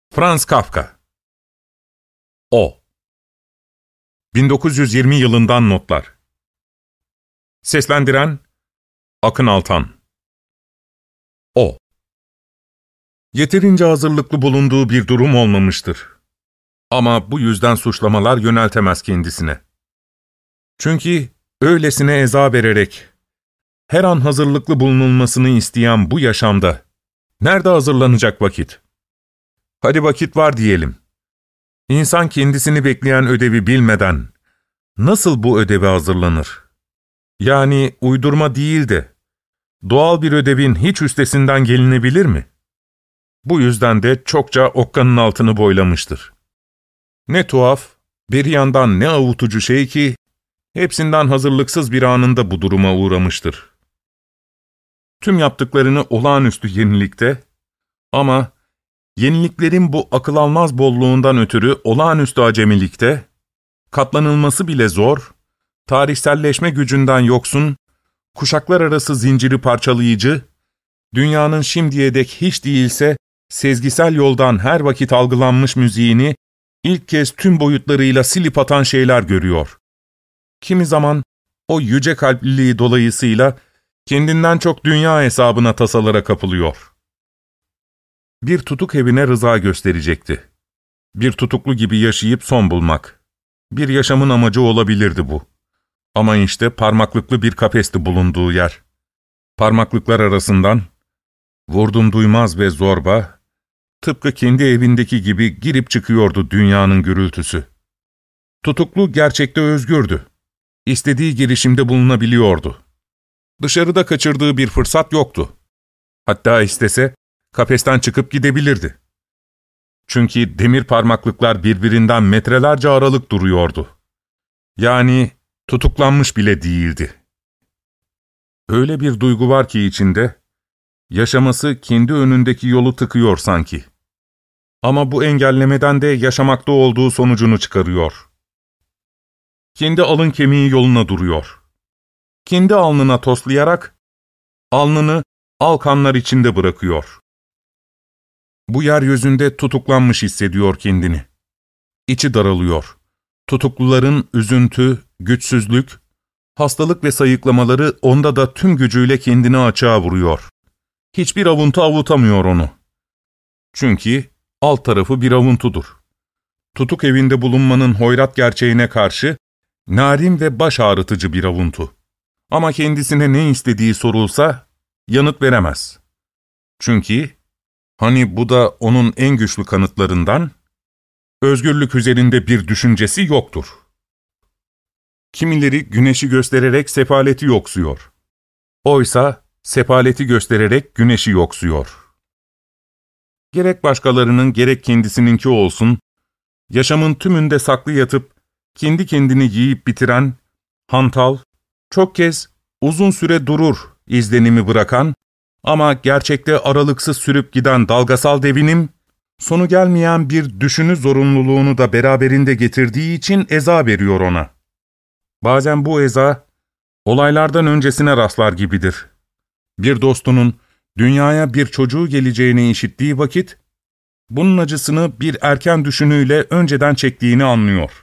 Franz Kafka. O. 1920 yılından notlar. Seslendiren Akın Altan. O. Yeterince hazırlıklı bulunduğu bir durum olmamıştır. Ama bu yüzden suçlamalar yöneltemez kendisine. Çünkü öylesine eza vererek, her an hazırlıklı bulunulmasını isteyen bu yaşamda, nerede hazırlanacak vakit? Hadi vakit var diyelim. İnsan kendisini bekleyen ödevi bilmeden, nasıl bu ödeve hazırlanır? Yani uydurma değil de, doğal bir ödevin hiç üstesinden gelinebilir mi? Bu yüzden de çokça okkanın altını boylamıştır. Ne tuhaf, bir yandan ne avutucu şey ki, hepsinden hazırlıksız bir anında bu duruma uğramıştır. Tüm yaptıklarını olağanüstü yenilikte, ama yeniliklerin bu akıl almaz bolluğundan ötürü olağanüstü acemilikte, katlanılması bile zor, tarihselleşme gücünden yoksun, kuşaklar arası zinciri parçalayıcı, dünyanın şimdiye dek hiç değilse sezgisel yoldan her vakit algılanmış müziğini ilk kez tüm boyutlarıyla silip atan şeyler görüyor. Kimi zaman o yüce kalpliliği dolayısıyla kendinden çok dünya hesabına tasalara kapılıyor. Bir tutuk evine rıza gösterecekti. Bir tutuklu gibi yaşayıp son bulmak. Bir yaşamın amacı olabilirdi bu. Ama işte parmaklıklı bir kafesti bulunduğu yer. Parmaklıklar arasından, vurdum duymaz ve zorba, tıpkı kendi evindeki gibi girip çıkıyordu dünyanın gürültüsü. Tutuklu gerçekte özgürdü. İstediği girişimde bulunabiliyordu. Dışarıda kaçırdığı bir fırsat yoktu. Hatta istese, kafesten çıkıp gidebilirdi. Çünkü demir parmaklıklar birbirinden metrelerce aralık duruyordu. Yani tutuklanmış bile değildi. Öyle bir duygu var ki içinde, yaşaması kendi önündeki yolu tıkıyor sanki. Ama bu engellemeden de yaşamakta olduğu sonucunu çıkarıyor. Kendi alın kemiği yoluna duruyor. Kendi alnına toslayarak, alnını alkanlar içinde bırakıyor. Bu yeryüzünde tutuklanmış hissediyor kendini. İçi daralıyor. Tutukluların üzüntü, güçsüzlük, hastalık ve sayıklamaları onda da tüm gücüyle kendini açığa vuruyor. Hiçbir avuntu avutamıyor onu. Çünkü alt tarafı bir avuntudur. Tutuk evinde bulunmanın hoyrat gerçeğine karşı, narin ve baş ağrıtıcı bir avuntu. Ama kendisine ne istediği sorulsa, yanıt veremez. Çünkü, hani bu da onun en güçlü kanıtlarından, özgürlük üzerinde bir düşüncesi yoktur. Kimileri güneşi göstererek sefaleti yoksuyor. Oysa sefaleti göstererek güneşi yoksuyor. Gerek başkalarının gerek kendisininki olsun, yaşamın tümünde saklı yatıp, kendi kendini yiyip bitiren, hantal, çok kez uzun süre durur izlenimi bırakan ama gerçekte aralıksız sürüp giden dalgasal devinim, sonu gelmeyen bir düşünü zorunluluğunu da beraberinde getirdiği için eza veriyor ona. Bazen bu eza, olaylardan öncesine rastlar gibidir. Bir dostunun dünyaya bir çocuğu geleceğini işittiği vakit, bunun acısını bir erken düşünüyle önceden çektiğini anlıyor.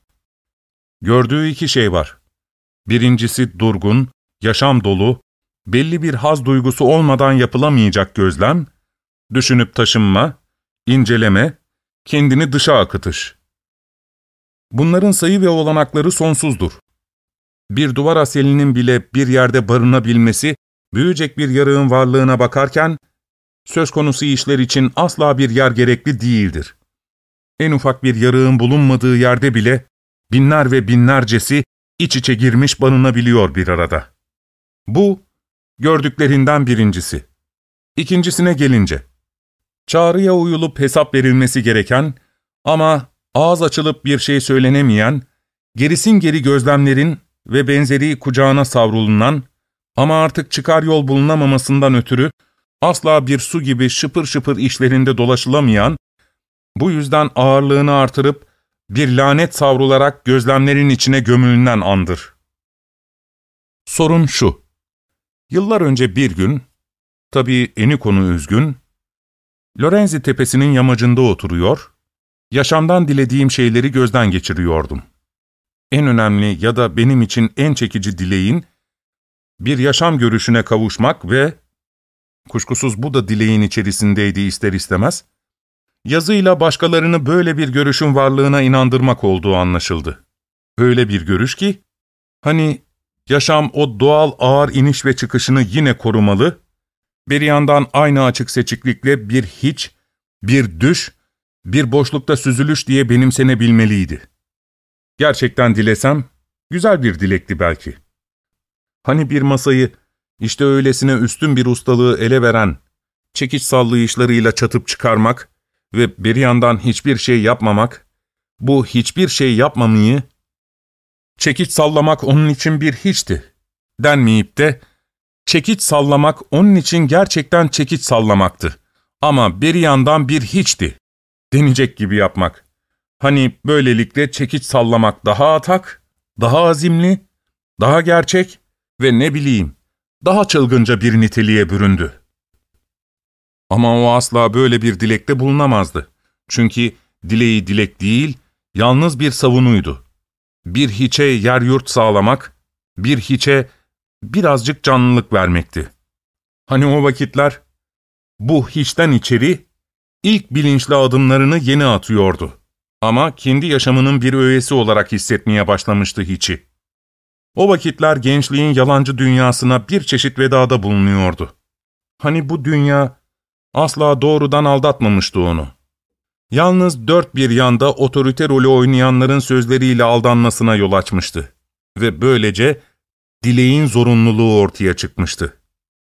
Gördüğü iki şey var. Birincisi durgun, yaşam dolu, belli bir haz duygusu olmadan yapılamayacak gözlem, düşünüp taşınma, inceleme, kendini dışa akıtış. Bunların sayı ve olanakları sonsuzdur. Bir duvar aselinin bile bir yerde barınabilmesi, büyüyecek bir yarığın varlığına bakarken, söz konusu işler için asla bir yer gerekli değildir. En ufak bir yarığın bulunmadığı yerde bile, binler ve binlercesi iç içe girmiş barınabiliyor bir arada. Bu, gördüklerinden birincisi. İkincisine gelince, çağrıya uyulup hesap verilmesi gereken ama ağız açılıp bir şey söylenemeyen, gerisin geri gözlemlerin ve benzeri kucağına savrulunan ama artık çıkar yol bulunamamasından ötürü asla bir su gibi şıpır şıpır işlerinde dolaşılamayan, bu yüzden ağırlığını artırıp bir lanet savrularak gözlemlerin içine gömülünen andır. Sorun şu: yıllar önce bir gün, tabii eni konu üzgün, Lorenzi Tepesi'nin yamacında oturuyor, yaşamdan dilediğim şeyleri gözden geçiriyordum. En önemli ya da benim için en çekici dileğin, bir yaşam görüşüne kavuşmak ve, kuşkusuz bu da dileğin içerisindeydi ister istemez, yazıyla başkalarını böyle bir görüşün varlığına inandırmak olduğu anlaşıldı. Öyle bir görüş ki, hani yaşam o doğal ağır iniş ve çıkışını yine korumalı, bir yandan aynı açık seçiklikle bir hiç, bir düş, bir boşlukta süzülüş diye benimsenebilmeliydi. Gerçekten dilesem, güzel bir dilekti belki. Hani bir masayı, işte öylesine üstün bir ustalığı ele veren, çekiç sallayışlarıyla çatıp çıkarmak ve bir yandan hiçbir şey yapmamak, bu hiçbir şey yapmamayı, çekiç sallamak onun için bir hiçti, denmeyip de, çekiç sallamak onun için gerçekten çekiç sallamaktı. Ama bir yandan bir hiçti, denecek gibi yapmak. Hani böylelikle çekiç sallamak daha atak, daha azimli, daha gerçek ve ne bileyim, daha çılgınca bir niteliğe büründü. Ama o asla böyle bir dilekte bulunamazdı. Çünkü dileği dilek değil, yalnız bir savunuydu. Bir hiçe yer yurt sağlamak, bir hiçe birazcık canlılık vermekti. Hani o vakitler, bu hiçten içeri, ilk bilinçli adımlarını yeni atıyordu. Ama kendi yaşamının bir öğesi olarak hissetmeye başlamıştı hiçi. O vakitler gençliğin yalancı dünyasına bir çeşit vedada bulunuyordu. Hani bu dünya asla doğrudan aldatmamıştı onu. Yalnız dört bir yanda otorite rolü oynayanların sözleriyle aldanmasına yol açmıştı. Ve böylece dileğin zorunluluğu ortaya çıkmıştı.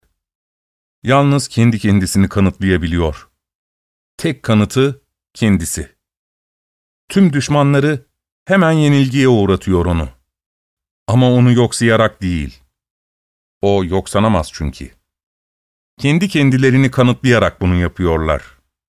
Yalnız kendi kendisini kanıtlayabiliyor. Tek kanıtı kendisi. Tüm düşmanları hemen yenilgiye uğratıyor onu. Ama onu yoksayarak değil. O yoksanamaz çünkü. Kendi kendilerini kanıtlayarak bunu yapıyorlar.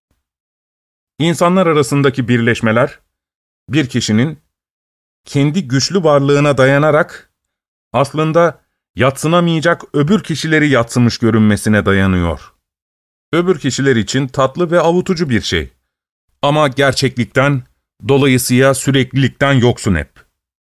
İnsanlar arasındaki birleşmeler, bir kişinin kendi güçlü varlığına dayanarak aslında yadsınamayacak öbür kişileri yadsımış görünmesine dayanıyor. Öbür kişiler için tatlı ve avutucu bir şey. Ama gerçeklikten, dolayısıyla süreklilikten yoksun hep.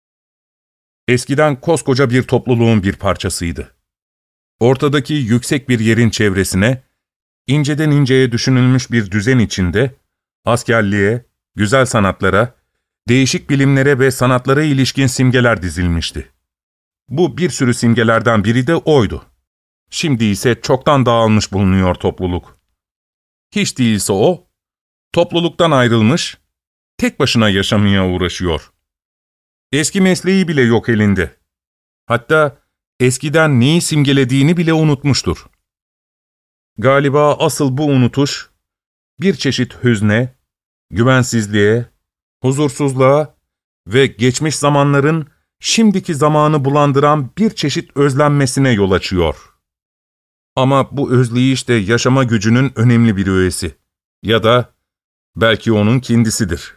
Eskiden koskoca bir topluluğun bir parçasıydı. Ortadaki yüksek bir yerin çevresine, inceden inceye düşünülmüş bir düzen içinde, askerliğe, güzel sanatlara, değişik bilimlere ve sanatlara ilişkin simgeler dizilmişti. Bu bir sürü simgelerden biri de oydu. Şimdi ise çoktan dağılmış bulunuyor topluluk. Hiç değilse o, topluluktan ayrılmış, tek başına yaşamaya uğraşıyor. Eski mesleği bile yok elinde. Hatta eskiden neyi simgelediğini bile unutmuştur. Galiba asıl bu unutuş, bir çeşit hüzne, güvensizliğe, huzursuzluğa ve geçmiş zamanların şimdiki zamanı bulandıran bir çeşit özlenmesine yol açıyor. Ama bu özleyiş de yaşama gücünün önemli bir öğesi. Ya da belki onun kendisidir.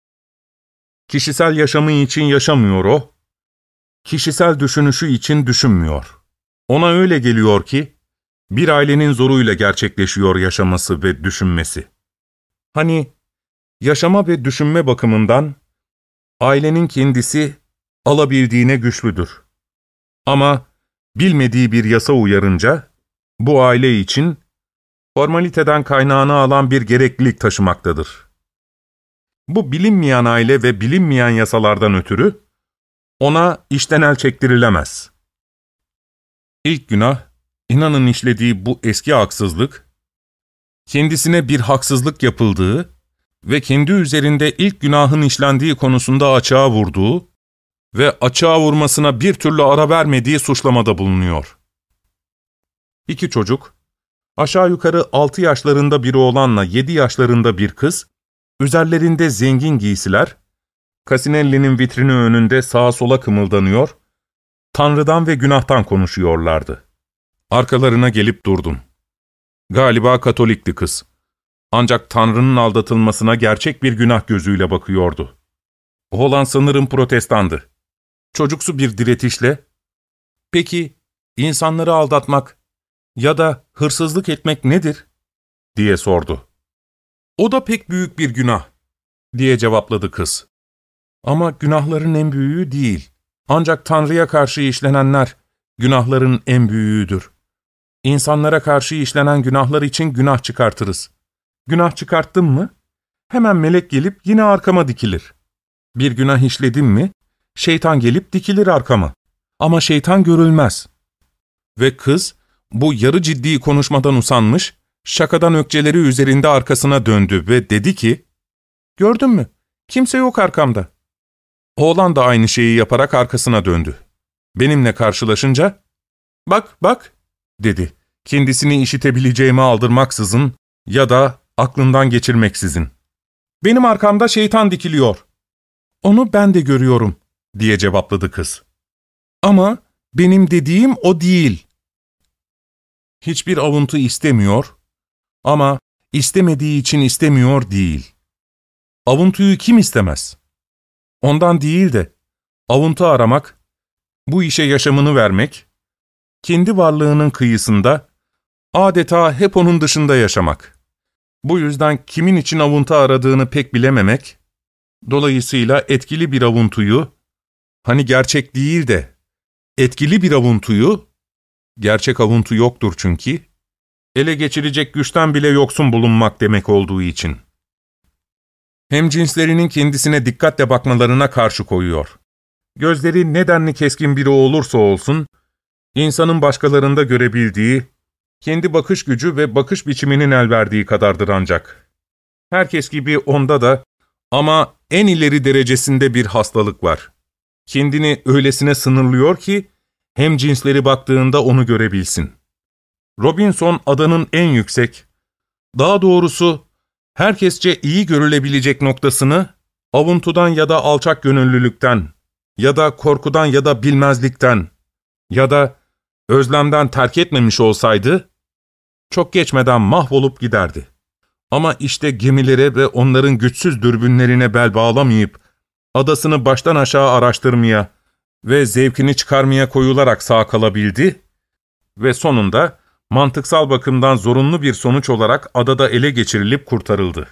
Kişisel yaşamı için yaşamıyor o, kişisel düşünüşü için düşünmüyor. Ona öyle geliyor ki, bir ailenin zoruyla gerçekleşiyor yaşaması ve düşünmesi. Hani, yaşama ve düşünme bakımından, ailenin kendisi alabildiğine güçlüdür. Ama bilmediği bir yasa uyarınca, bu aile için formaliteden kaynağını alan bir gereklilik taşımaktadır. Bu bilinmeyen aile ve bilinmeyen yasalardan ötürü, ona işten el çektirilemez. İlk günah, inanın işlediği bu eski haksızlık, kendisine bir haksızlık yapıldığı ve kendi üzerinde ilk günahın işlendiği konusunda açığa vurduğu ve açığa vurmasına bir türlü ara vermediği suçlamada bulunuyor. İki çocuk, aşağı yukarı 6 yaşlarında bir oğlanla 7 yaşlarında bir kız, üzerlerinde zengin giysiler, Casinelli'nin vitrini önünde sağa sola kımıldanıyor, Tanrı'dan ve günahtan konuşuyorlardı. Arkalarına gelip durdum. Galiba Katolikti kız. Ancak Tanrı'nın aldatılmasına gerçek bir günah gözüyle bakıyordu. Oğlan sanırım Protestandı. Çocuksu bir diretişle, "Peki, insanları aldatmak ya da hırsızlık etmek nedir?" diye sordu. O da pek büyük bir günah, diye cevapladı kız. Ama günahların en büyüğü değil. Ancak Tanrı'ya karşı işlenenler günahların en büyüğüdür. İnsanlara karşı işlenen günahlar için günah çıkartırız. Günah çıkarttım mı, hemen melek gelip yine arkama dikilir. Bir günah işledim mi, şeytan gelip dikilir arkama. Ama şeytan görülmez. Ve kız, bu yarı ciddi konuşmadan usanmış, şakadan ökçeleri üzerinde arkasına döndü ve dedi ki, ''Gördün mü, kimse yok arkamda.'' Oğlan da aynı şeyi yaparak arkasına döndü. Benimle karşılaşınca, ''Bak, bak.'' dedi, kendisini işitebileceğimi aldırmaksızın ya da aklından geçirmeksizin. ''Benim arkamda şeytan dikiliyor.'' ''Onu ben de görüyorum.'' diye cevapladı kız. ''Ama benim dediğim o değil.'' Hiçbir avuntu istemiyor ama istemediği için istemiyor değil. Avuntuyu kim istemez? Ondan değil de avuntu aramak, bu işe yaşamını vermek, kendi varlığının kıyısında, adeta hep onun dışında yaşamak. Bu yüzden kimin için avuntu aradığını pek bilememek, dolayısıyla etkili bir avuntuyu, hani gerçek değil de etkili bir avuntuyu, gerçek avuntu yoktur çünkü, ele geçirecek güçten bile yoksun bulunmak demek olduğu için. Hemcinslerinin kendisine dikkatle bakmalarına karşı koyuyor. Gözleri ne denli keskin biri olursa olsun, insanın başkalarında görebildiği, kendi bakış gücü ve bakış biçiminin el verdiği kadardır ancak. Herkes gibi onda da ama en ileri derecesinde bir hastalık var. Kendini öylesine sınırlıyor ki, hemcinsleri baktığında onu görebilsin. Robinson adanın en yüksek, daha doğrusu herkesçe iyi görülebilecek noktasını avuntudan ya da alçak gönüllülükten ya da korkudan ya da bilmezlikten ya da özlemden terk etmemiş olsaydı, çok geçmeden mahvolup giderdi. Ama işte gemilere ve onların güçsüz dürbünlerine bel bağlamayıp, adasını baştan aşağı araştırmaya ve zevkini çıkarmaya koyularak sağ kalabildi ve sonunda mantıksal bakımdan zorunlu bir sonuç olarak adada ele geçirilip kurtarıldı.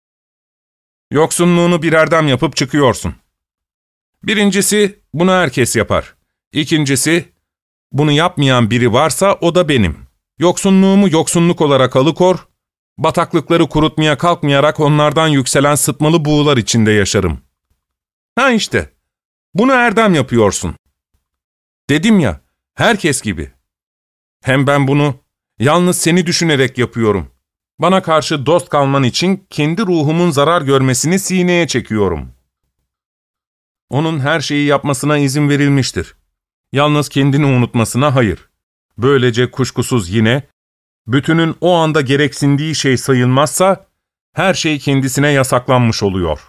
Yoksunluğunu bir erdem yapıp çıkıyorsun. Birincisi, bunu herkes yapar. İkincisi, bunu yapmayan biri varsa o da benim. Yoksunluğumu yoksunluk olarak alıkor, bataklıkları kurutmaya kalkmayarak onlardan yükselen sıtmalı buğular içinde yaşarım. Ha işte, bunu erdem yapıyorsun. Dedim ya, herkes gibi. Hem ben bunu yalnız seni düşünerek yapıyorum. Bana karşı dost kalman için kendi ruhumun zarar görmesini sineye çekiyorum. Onun her şeyi yapmasına izin verilmiştir. Yalnız kendini unutmasına hayır. Böylece kuşkusuz yine, bütünün o anda gereksindiği şey sayılmazsa, her şey kendisine yasaklanmış oluyor.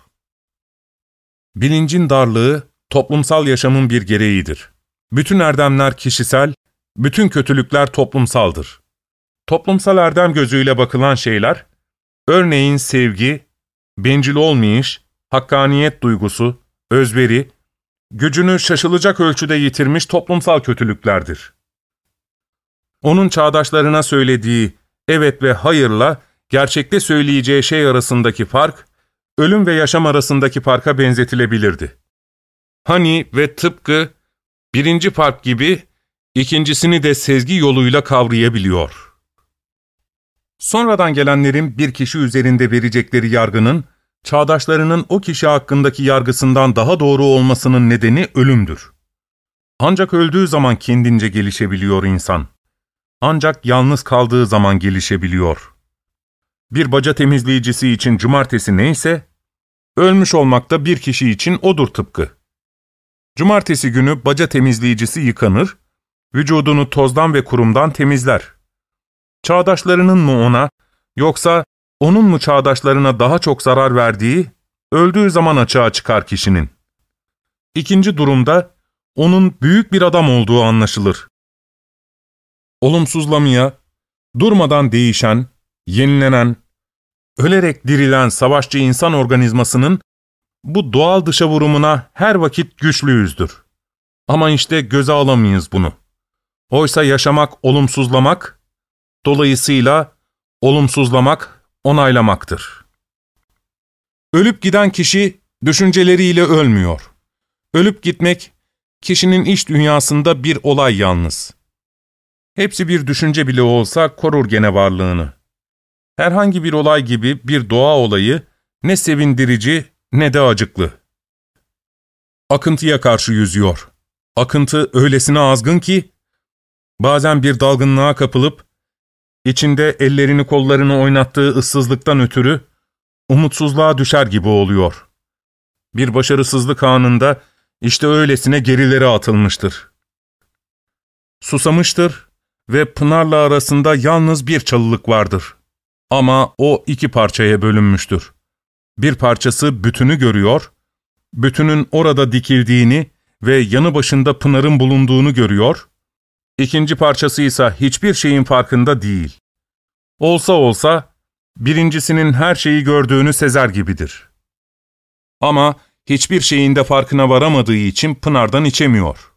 Bilincin darlığı, toplumsal yaşamın bir gereğidir. Bütün erdemler kişisel, bütün kötülükler toplumsaldır. Toplumsal erdem gözüyle bakılan şeyler, örneğin sevgi, bencil olmayış, hakkaniyet duygusu, özveri, gücünü şaşılacak ölçüde yitirmiş toplumsal kötülüklerdir. Onun çağdaşlarına söylediği evet ve hayırla gerçekte söyleyeceği şey arasındaki fark, ölüm ve yaşam arasındaki farka benzetilebilirdi. Hani ve tıpkı birinci fark gibi ikincisini de sezgi yoluyla kavrayabiliyor. Sonradan gelenlerin bir kişi üzerinde verecekleri yargının, çağdaşlarının o kişi hakkındaki yargısından daha doğru olmasının nedeni ölümdür. Ancak öldüğü zaman kendince gelişebiliyor insan. Ancak yalnız kaldığı zaman gelişebiliyor. Bir baca temizleyicisi için cumartesi neyse, ölmüş olmak da bir kişi için odur tıpkı. Cumartesi günü baca temizleyicisi yıkanır, vücudunu tozdan ve kurumdan temizler. Çağdaşlarının mı ona, yoksa onun mu çağdaşlarına daha çok zarar verdiği, öldüğü zaman açığa çıkar kişinin. İkinci durumda, onun büyük bir adam olduğu anlaşılır. Olumsuzlamaya, durmadan değişen, yenilenen, ölerek dirilen savaşçı insan organizmasının bu doğal dışa vurumuna her vakit güçlüyüzdür. Ama işte göze alamayız bunu. Oysa yaşamak olumsuzlamak, dolayısıyla olumsuzlamak onaylamaktır. Ölüp giden kişi düşünceleriyle ölmüyor. Ölüp gitmek, kişinin iç dünyasında bir olay yalnız. Hepsi bir düşünce bile olsa korur gene varlığını. Herhangi bir olay gibi bir doğa olayı ne sevindirici ne de acıklı. Akıntıya karşı yüzüyor. Akıntı öylesine azgın ki, bazen bir dalgınlığa kapılıp, içinde ellerini kollarını oynattığı ıssızlıktan ötürü, umutsuzluğa düşer gibi oluyor. Bir başarısızlık anında, işte öylesine gerilere atılmıştır. Susamıştır ve pınarla arasında yalnız bir çalılık vardır. Ama o iki parçaya bölünmüştür. Bir parçası bütünü görüyor, bütünün orada dikildiğini ve yanı başında pınarın bulunduğunu görüyor, İkinci parçası ise hiçbir şeyin farkında değil. Olsa olsa, birincisinin her şeyi gördüğünü sezer gibidir. Ama hiçbir şeyin de farkına varamadığı için pınardan içemiyor.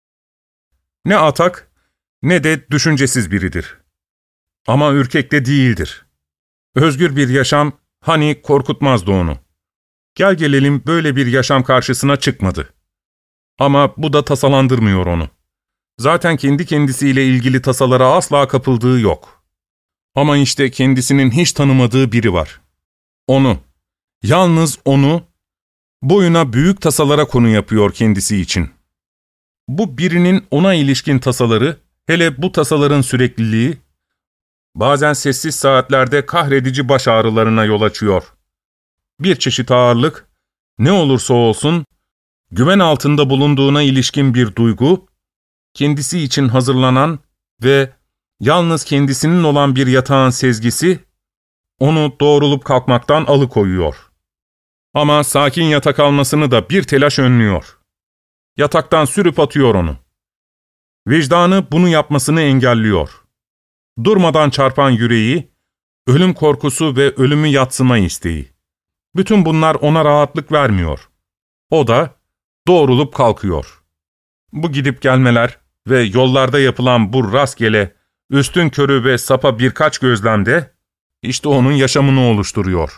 Ne atak, ne de düşüncesiz biridir. Ama ürkek de değildir. Özgür bir yaşam, hani korkutmazdı onu. Gel gelelim böyle bir yaşam karşısına çıkmadı. Ama bu da tasalandırmıyor onu. Zaten kendi kendisiyle ilgili tasalara asla kapıldığı yok. Ama işte kendisinin hiç tanımadığı biri var. Onu, yalnız onu, boyuna büyük tasalara konu yapıyor kendisi için. Bu birinin ona ilişkin tasaları, hele bu tasaların sürekliliği, bazen sessiz saatlerde kahredici baş ağrılarına yol açıyor. Bir çeşit ağırlık, ne olursa olsun, güven altında bulunduğuna ilişkin bir duygu, kendisi için hazırlanan ve yalnız kendisinin olan bir yatağın sezgisi, onu doğrulup kalkmaktan alıkoyuyor. Ama sakin yatak almasını da bir telaş önlüyor. Yataktan sürüp atıyor onu. Vicdanı bunu yapmasını engelliyor. Durmadan çarpan yüreği, ölüm korkusu ve ölümü yadsıma isteği. Bütün bunlar ona rahatlık vermiyor. O da doğrulup kalkıyor. Bu gidip gelmeler ve yollarda yapılan bu rastgele, üstünkörü ve sapa birkaç gözlemde, işte onun yaşamını oluşturuyor.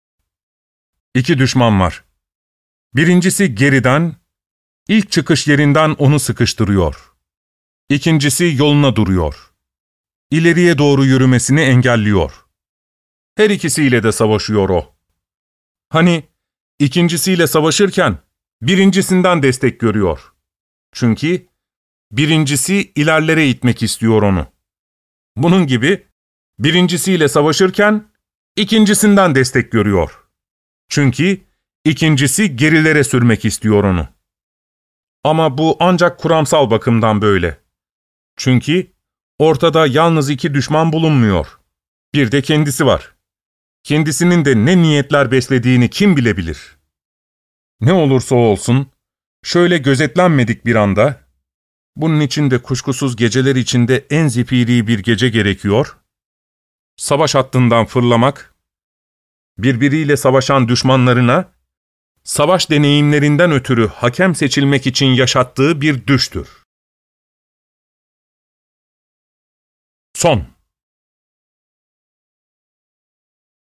İki düşman var. Birincisi geriden, ilk çıkış yerinden onu sıkıştırıyor. İkincisi yoluna duruyor. İleriye doğru yürümesini engelliyor. Her ikisiyle de savaşıyor o. Hani ikincisiyle savaşırken birincisinden destek görüyor. Çünkü birincisi ilerlere itmek istiyor onu. Bunun gibi birincisiyle savaşırken ikincisinden destek görüyor. Çünkü ikincisi gerilere sürmek istiyor onu. Ama bu ancak kuramsal bakımdan böyle. Çünkü ortada yalnız iki düşman bulunmuyor. Bir de kendisi var. Kendisinin de ne niyetler beslediğini kim bilebilir? Ne olursa olsun, şöyle gözetlenmedik bir anda, bunun için de kuşkusuz geceler içinde en zifiri bir gece gerekiyor, savaş hattından fırlamak, birbiriyle savaşan düşmanlarına, savaş deneyimlerinden ötürü hakem seçilmek için yaşattığı bir düştür. Son.